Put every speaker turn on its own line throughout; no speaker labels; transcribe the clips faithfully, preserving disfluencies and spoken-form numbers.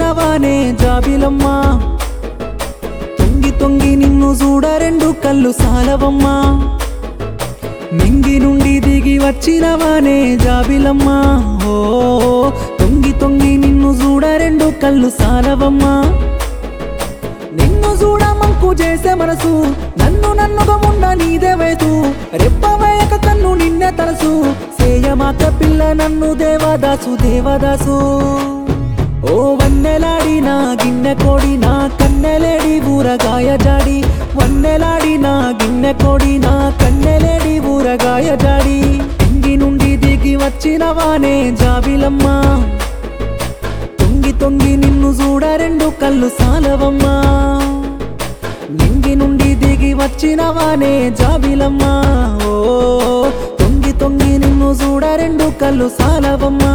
వచ్చినవానే జాబిలమ్మా తొంగి తొంగి నిన్ను చూడ రెండు కళ్ళు సాలవమ్మా నింగి నుండి దిగి వచ్చినవానే జాబిలమ్మా ఓ తొంగి తొంగి నిన్ను చూడ రెండు కళ్ళు సాలవమ్మా నిన్ను చూడ మంకు చేసే మనసు నన్ను నన్నుగా ఉన్న నీదే వేసు రెప్పవేయక కన్ను నిన్నే తలసు సేయమాక పిల్ల నన్ను దేవదాసు దేవదాసు ఓ వన్నెలాడిన గిన్నె కోడిన కన్నెలేడి ఊరగాయ జాడి వన్నెలాడిన గిన్నె కోడిన కన్నెలేడి ఊరగాయ జాడి ఇంగి నుండి దిగి వచ్చినవానే జాబిలమ్మా తొంగి తొంగి నిన్ను చూడ రెండు కళ్ళు సాలవమ్మా నింగి నుండి దిగి వచ్చినవానే జాబిలమ్మా ఓ తొంగి తొంగి నిన్ను చూడ రెండు కళ్ళు సాలవమ్మా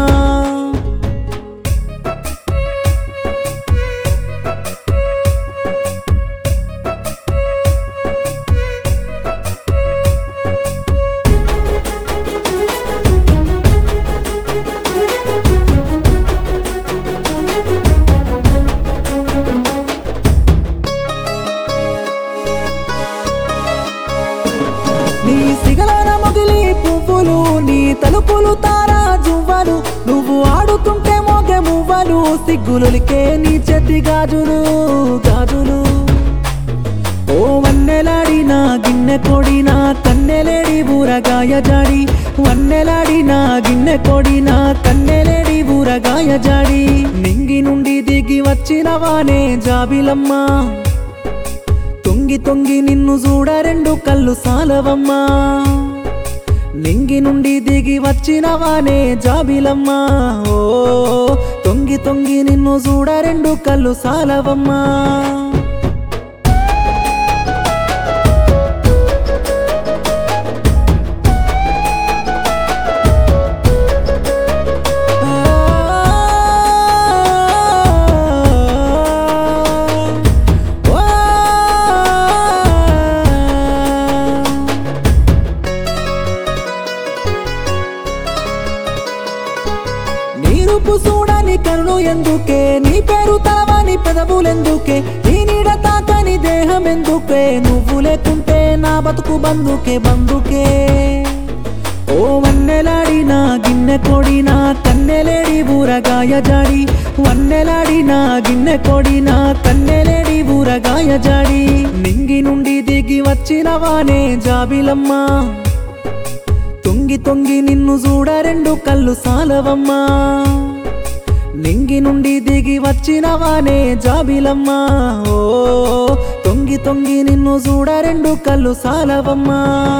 నీ సిగలన మొగిలి పువ్వులు నీ తలుపులు తారా జువ్వలు నువ్వు ఆడుతుంటే మోగే మువ్వలు సిగ్గులులికే నీ చేతి గాజులు గాజులు ఓ వన్నెలాడిన గిన్నె కొడిన కన్నెలేడి ఊరగాయ జాడి వన్నెలాడిన గిన్నె కొడిన కన్నెలేడి ఊరగాయ జాడి నింగి నుండి దిగి వచ్చినవానే జాబిలమ్మా తొంగి తొంగి నిన్ను చూడ రెండు కళ్ళు సాలవమ్మా నింగి నుండి దిగి వచ్చినవానే జాబిలమ్మా ఓ తొంగి తొంగి నిన్ను చూడ రెండు కళ్ళు సాలవమ్మా రూపు చూడని కరుణు ఎందుకే నీ పేరు తలవని పెదవులెందుకే నీ నీడ తాకని దేహం ఎందుకే నువ్వు లేకుంటే నా బతుకు బందుకే బందుకే ఓ వన్నెలాడిన గిన్నె కొడిన కన్నెలేడి ఊరగాయ జాడి వన్నెలాడిన గిన్నె కొడిన కన్నెలేడి ఊరగాయ జాడి నింగి నుండి దిగి వచ్చినవానే జాబిలమ్మా తొంగి తొంగి నిన్ను చూడ రెండు కళ్ళు సాలవమ్మా నింగి నుండి దిగి వచ్చినవానే జాబిలమ్మా ఓ తొంగి తొంగి నిన్ను చూడ రెండు కళ్ళు సాలవమ్మా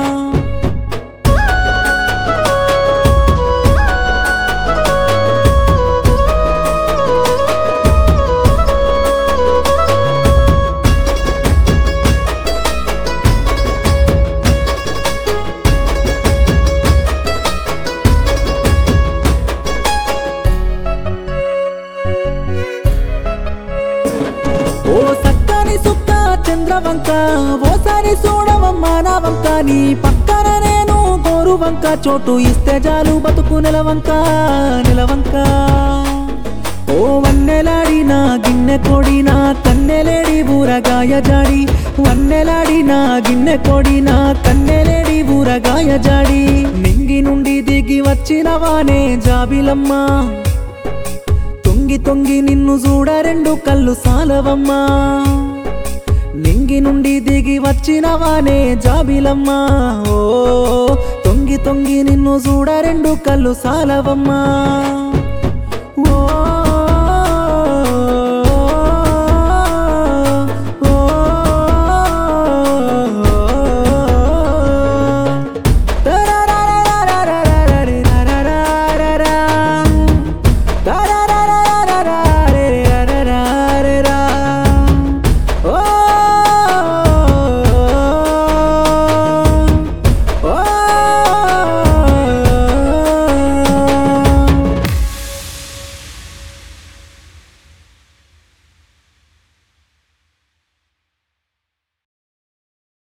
ఓ సక్కని సుక్క చంద్రవంక ఓసారి చూడవమ్మా నా వంక నీ పక్కన నేను గోరువంక చోటు ఇస్తే చాలు బతుకు నిలవంక నిలవంక ఓ వన్నెలాడిన గిన్నె కొడిన కన్నెలేడి ఊరగాయ జాడి వన్నెలాడిన గిన్నె కొడిన కన్నెలేడి ఊరగాయ జాడి నింగి నుండి దిగి వచ్చినవానే జాబిలమ్మా తొంగి తొంగి నిన్ను చూడ రెండు కళ్ళు సాలవమ్మా నింగి నుండి దిగి వచ్చినవానే జాబిలమ్మా ఓ తొంగి తొంగి నిన్ను చూడ రెండు కళ్ళు సాలవమ్మా